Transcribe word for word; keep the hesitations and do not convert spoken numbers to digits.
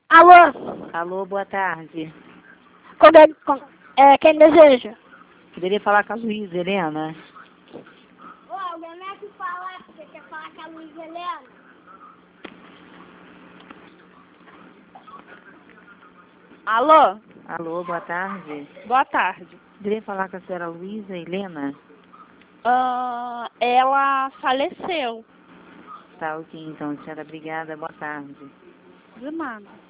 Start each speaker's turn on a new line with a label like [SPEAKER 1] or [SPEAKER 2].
[SPEAKER 1] Alô?
[SPEAKER 2] Alô, boa tarde.
[SPEAKER 1] Como é, com, é, quem deseja?
[SPEAKER 2] Poderia falar com a Luísa, Helena?
[SPEAKER 1] Ô, alguém é que fala, você quer falar com a Luísa Helena? Alô?
[SPEAKER 2] Alô, boa tarde.
[SPEAKER 1] Boa tarde.
[SPEAKER 2] Poderia falar com a senhora Luísa Helena?
[SPEAKER 1] Ah, ela faleceu.
[SPEAKER 2] Tá, ok, então, senhora, obrigada, boa tarde.
[SPEAKER 1] De nada.